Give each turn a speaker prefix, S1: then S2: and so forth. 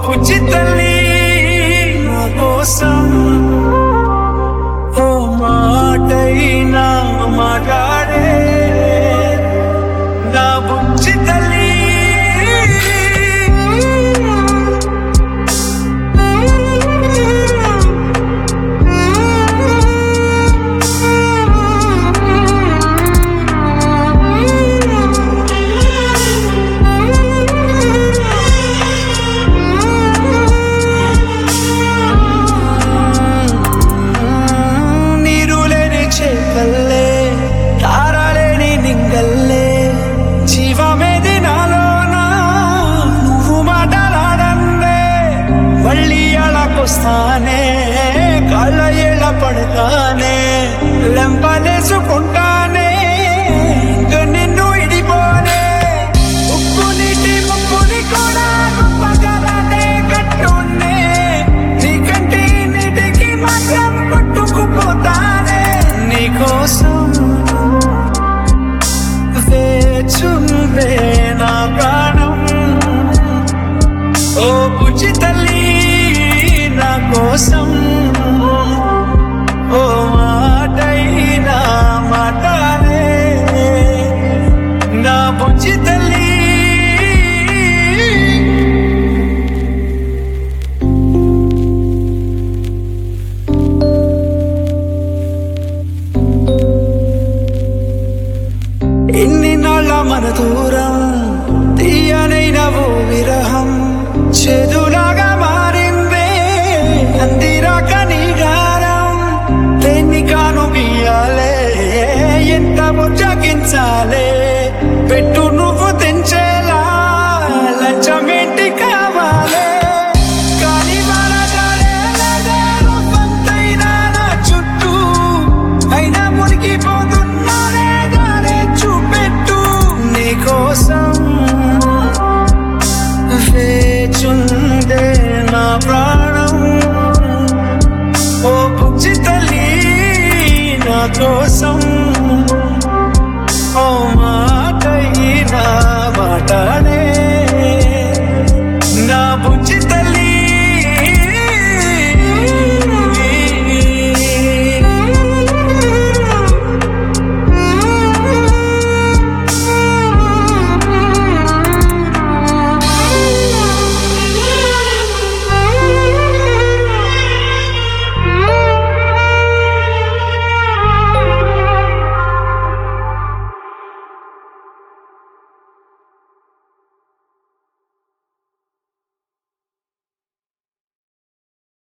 S1: పుచ్చి తల్లి నా కోసం ఓ మాటైనా మాట్లాడే నా బుచ్చి తల్లి. వస్తానే కాళ్ళ ఏళ్ళ పడతానే లెంపలేసుకుంటానే ఇంక నిన్ను ఇడిపోనే ఉప్పు నీటి ముప్పుని కూడా గొప్పగలనే కట్టునే నీకంటే నీటికి మాత్రం పట్టుకుపోతానే నీకోసం వేచుందే నా ప్రాణం ఓ బుజ్జి తల్లి నా కోసం ఓ మాటైనా మాటాలే నా బుజ్జి తల్లి. ఇన్ని నాళ్ళ మన దూరం తీయనైన ఓ విరహం చేదులాగా మారిందే అందిరాక నీ గారం దేన్ని కాను గీయాలే ఎంత ముచ్చగించాలే పెట్టు నువ్వు తెంచేలా లంచమేంటి కావాలే కానీ పంతైనా నా చుట్టూ అయినా మునిగిపోతున్నానే గానే చూపెట్టు నీకోసం వేచుందే నా ప్రాణం ఓ బుజ్జి తల్లి నా కోసం